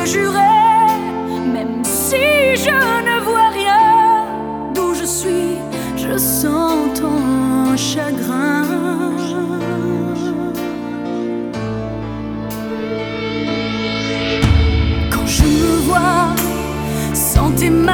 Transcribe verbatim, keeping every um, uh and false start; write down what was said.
peux jurer, même si je ne vois rien, d'où je suis, je sens ton chagrin. Quand je me vois sans tes mains